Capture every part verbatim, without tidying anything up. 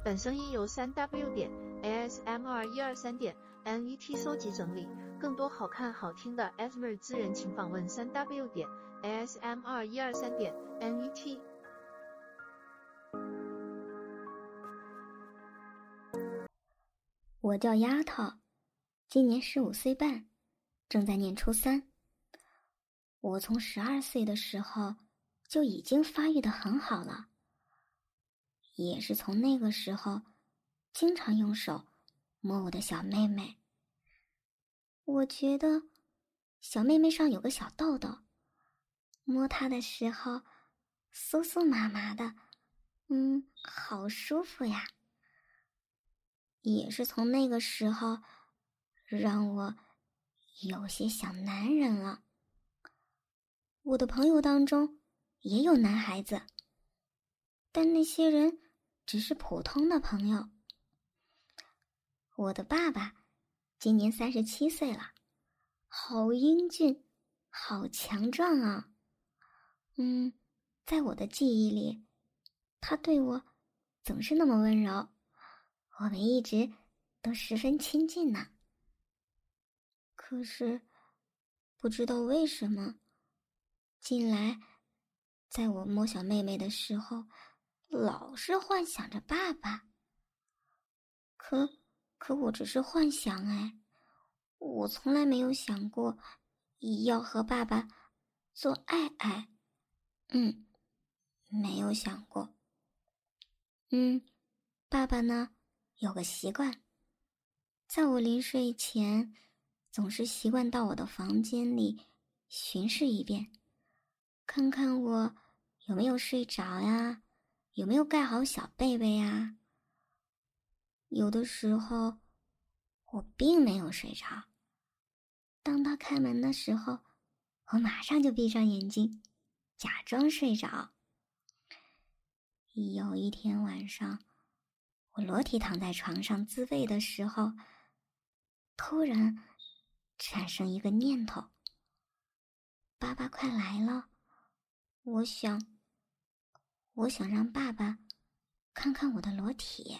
本声音由 三 W 点 A S M R 一二三点 N E T 搜集整理，更多好看好听的 A S M R 资源请访问 三 W 点 A S M R 一二三点 N E T。 我叫丫头，今年十五岁半，正在念初三。我从十二岁的时候就已经发育得很好了，也是从那个时候经常用手摸我的小妹妹。我觉得小妹妹上有个小痘痘，摸她的时候酥酥麻麻的，嗯，好舒服呀。也是从那个时候让我有些想男人了。我的朋友当中也有男孩子，但那些人只是普通的朋友。我的爸爸今年三十七岁了，好英俊，好强壮啊。嗯，在我的记忆里，他对我总是那么温柔，我们一直都十分亲近呢。可是不知道为什么，近来在我摸小妹妹的时候，老是幻想着爸爸。可可我只是幻想哎，我从来没有想过要和爸爸做爱爱。嗯，没有想过。嗯，爸爸呢，有个习惯，在我临睡前，总是习惯到我的房间里巡视一遍，看看我有没有睡着呀，有没有盖好小被被呀。有的时候，我并没有睡着。当他开门的时候，我马上就闭上眼睛，假装睡着。有一天晚上，我裸体躺在床上自慰的时候，突然产生一个念头：爸爸快来了，我想，我想让爸爸看看我的裸体。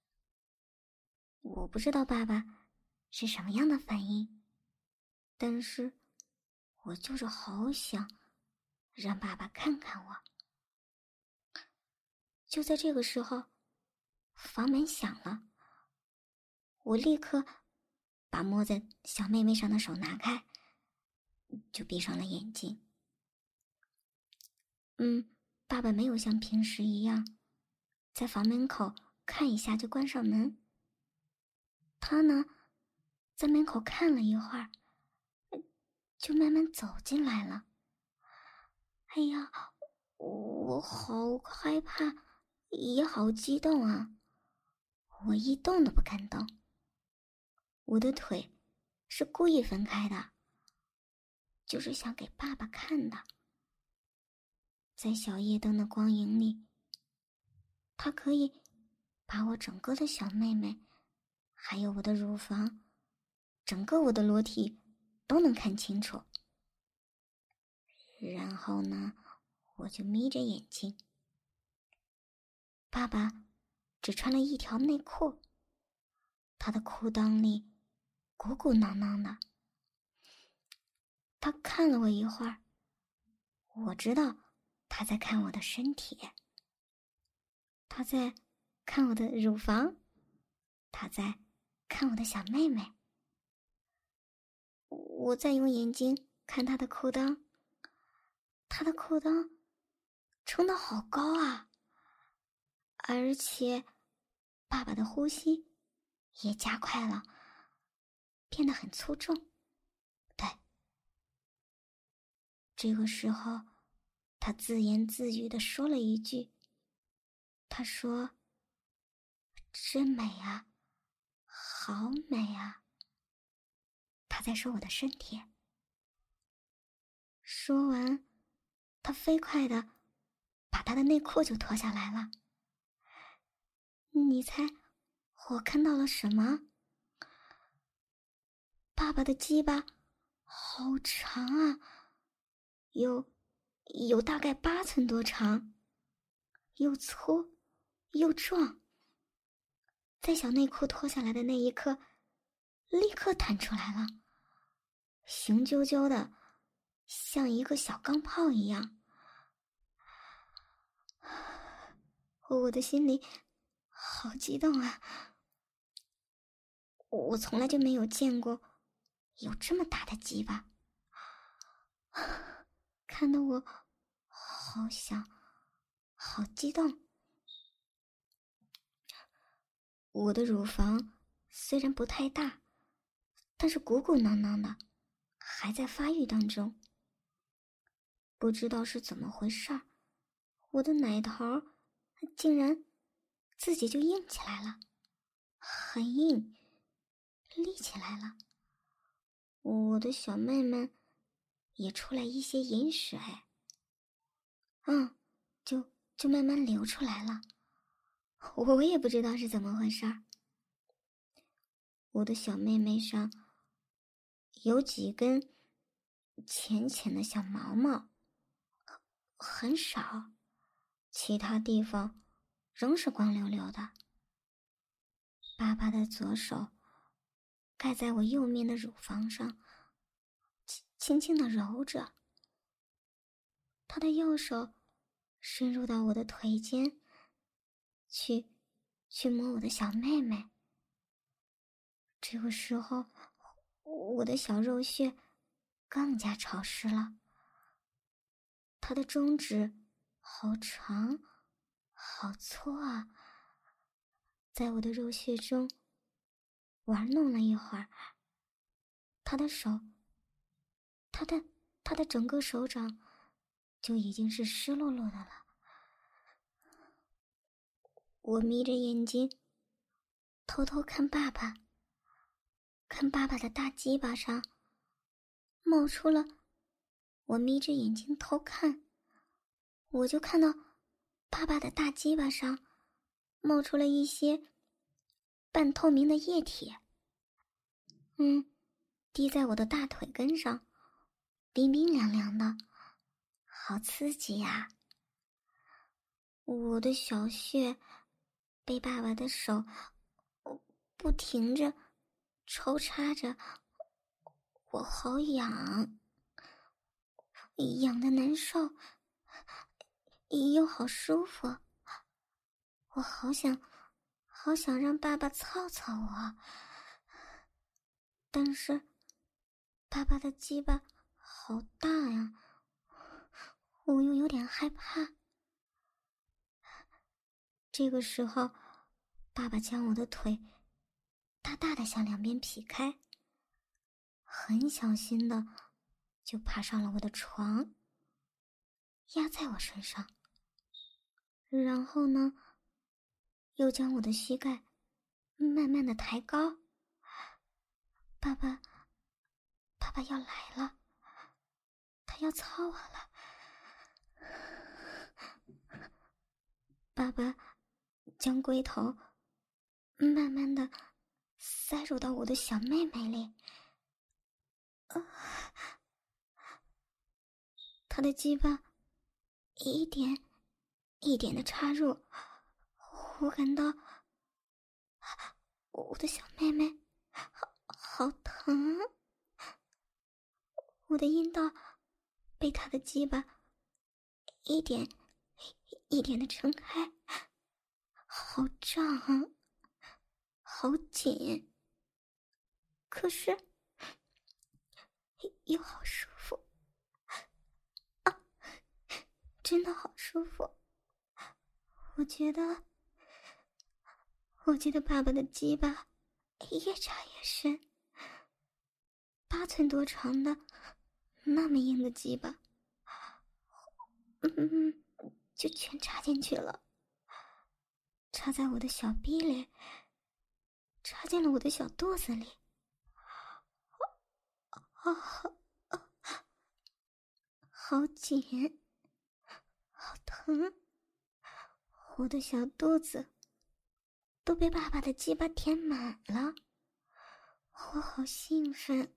我不知道爸爸是什么样的反应，但是我就是好想让爸爸看看我。就在这个时候，房门响了，我立刻把摸在小妹妹上的手拿开，就闭上了眼睛。嗯，爸爸没有像平时一样在房门口看一下就关上门。他呢，在门口看了一会儿，就慢慢走进来了。哎呀，我好害怕，也好激动啊！我一动都不敢动。我的腿是故意分开的，就是想给爸爸看的。在小夜灯的光影里，他可以把我整个的小妹妹，还有我的乳房，整个我的裸体都能看清楚。然后呢，我就眯着眼睛。爸爸只穿了一条内裤，他的裤裆里鼓鼓囊囊的。他看了我一会儿，我知道他在看我的身体，他在看我的乳房，他在看我的小妹妹。我再用眼睛看他的裤裆，他的裤裆撑得好高啊，而且爸爸的呼吸也加快了，变得很粗重。对，这个时候他自言自语地说了一句，他说：真美啊，好美啊。他在说我的身体。说完，他飞快地把他的内裤就脱下来了。你猜我看到了什么？爸爸的鸡巴好长啊，有有大概八寸多长，又粗又壮， 在小内裤脱下来的那一刻，立刻弹出来了，雄赳赳的，像一个小钢炮一样。我的心里好激动啊！我从来就没有见过有这么大的鸡巴，看得我好想好激动。我的乳房虽然不太大，但是鼓鼓囊囊的，还在发育当中。不知道是怎么回事儿，我的奶头竟然自己就硬起来了，很硬，立起来了。我的小妹妹也出来一些饮水，嗯，就就慢慢流出来了。我也不知道是怎么回事儿。我的小妹妹上有几根浅浅的小毛毛，很少，其他地方仍是光溜溜的。爸爸的左手盖在我右面的乳房上，轻轻地揉着，他的右手深入到我的腿间，去去摸我的小妹妹。这个时候，我的小肉穴更加潮湿了。他的中指好长，好粗啊，在我的肉穴中玩弄了一会儿。他的手，他的他的整个手掌就已经是湿漉漉的了。我眯着眼睛，偷偷看爸爸，看爸爸的大鸡巴上冒出了，我眯着眼睛偷看，我就看到爸爸的大鸡巴上冒出了一些半透明的液体，嗯，滴在我的大腿根上，冰冰凉凉的，好刺激呀！我的小穴被爸爸的手不停着抽插着，我好痒，痒的难受，又好舒服。我好想好想让爸爸操操我，但是爸爸的鸡巴好大呀，我又有点害怕。这个时候，爸爸将我的腿大大的向两边劈开，很小心的就爬上了我的床，压在我身上。然后呢，又将我的膝盖慢慢的抬高。爸爸，爸爸要来了，他要操我了。爸爸将龟头慢慢的塞入到我的小妹妹里，呃、他的鸡巴一点一点的插入，我感到我的小妹妹好好疼，我的阴道被他的鸡巴一点一点的撑开，好胀啊，好紧，可是又好舒服啊，真的好舒服。我觉得我觉得爸爸的鸡巴越插越深，八寸多长的那么硬的鸡巴，嗯，就全插进去了，插在我的小臂里，插进了我的小肚子里，啊，好紧，好疼，我的小肚子都被爸爸的鸡巴填满了，我好兴奋。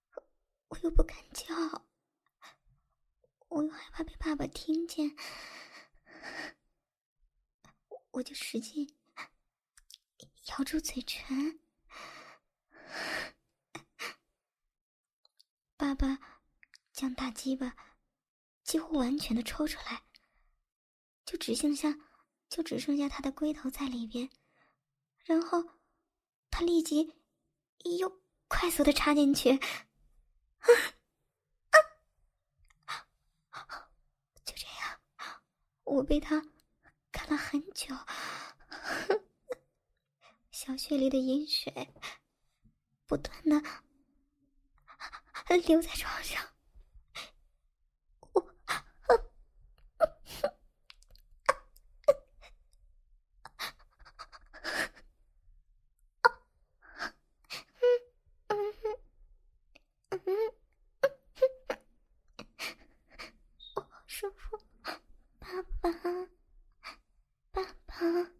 我又不敢叫，我又害怕被爸爸听见， 我就使劲咬住嘴唇。爸爸将大鸡巴几乎完全的抽出来，就只剩下就只剩下他的龟头在里边，然后他立即又快速的插进去。就这样，我被他干了很久，小穴里的饮水不断的留在床上。我我好舒服，爸爸，爸爸。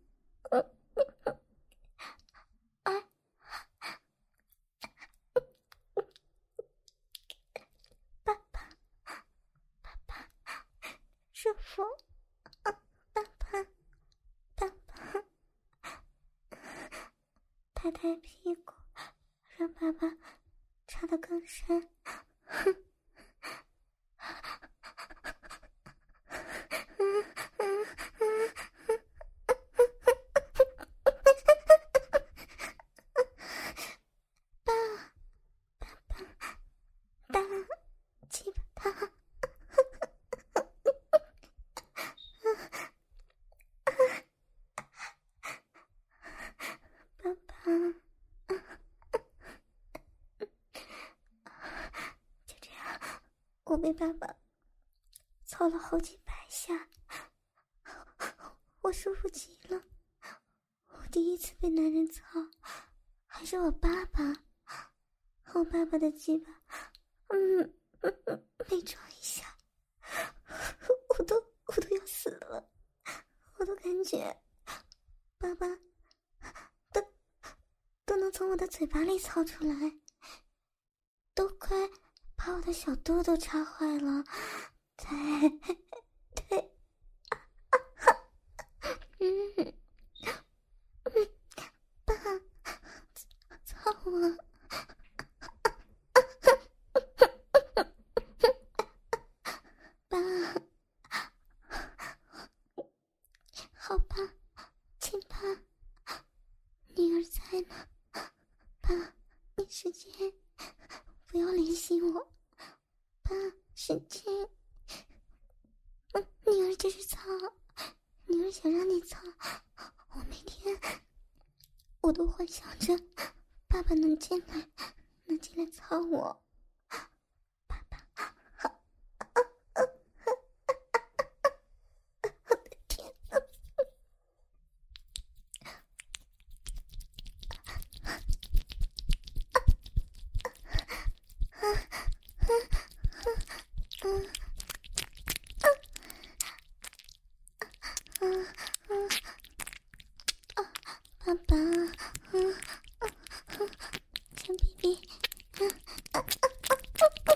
舒服，啊，爸爸，爸爸，拍拍屁股，让爸爸插得更深。爸，爸爸，大鸡巴大。我被爸爸操了好几百下，我舒服极了。我第一次被男人操，还是我爸爸。我爸爸的鸡巴，嗯嗯嗯，每撞一下，我都我都要死了。我都感觉爸爸都都能从我的嘴巴里操出来，都快把我的小肚都插坏了。对对，嗯嗯，爸，操我！爸，好吧，亲爸，女儿在呢。爸，你使劲，不要联系我。爸，使劲。嗯，女儿这是操，女儿想让你操。我每天我都幻想着爸爸能进来，能进来操我。爸爸，我的天哪！爸爸，嗯嗯嗯，小 B B， 嗯啊啊啊啊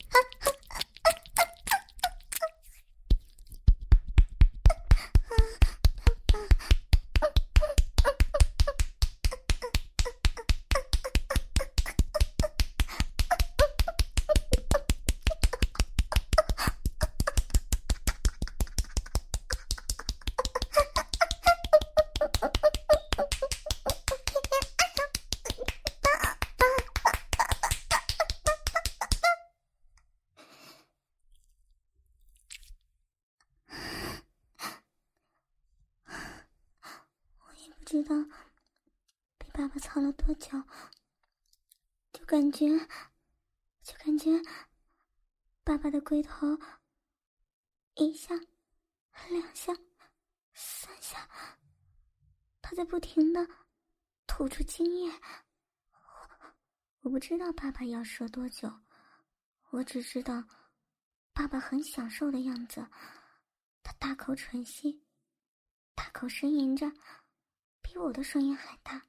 不知道被爸爸操了多久，就感觉就感觉爸爸的龟头一下两下三下，他在不停的吐出精液。我不知道爸爸要射多久，我只知道爸爸很享受的样子，他大口吮吸，大口呻吟着，比我的声音还大。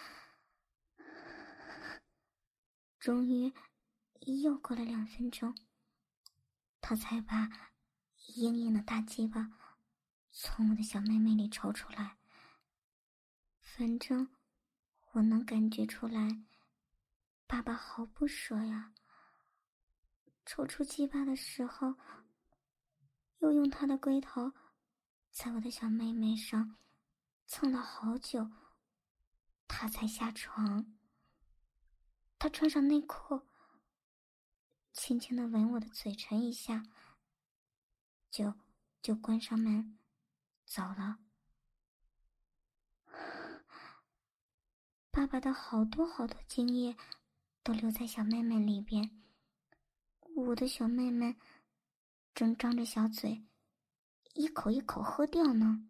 终于又过了两分钟，他才把硬硬的大鸡巴从我的小妹妹里抽出来。 反正我能感觉出来，爸爸好不舍呀。抽出鸡巴的时候，又用他的龟头在我的小妹妹上蹭了好久，他才下床。他穿上内裤，轻轻地吻我的嘴唇一下，就就关上门走了。爸爸的好多好多精液都留在小妹妹里边，我的小妹妹正张着小嘴一口一口喝掉呢。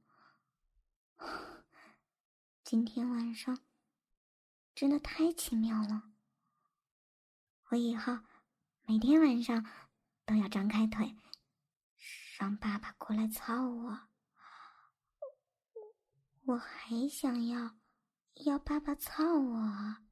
今天晚上真的太奇妙了，我以后每天晚上都要张开腿，让爸爸过来操我。我还想要要爸爸操我。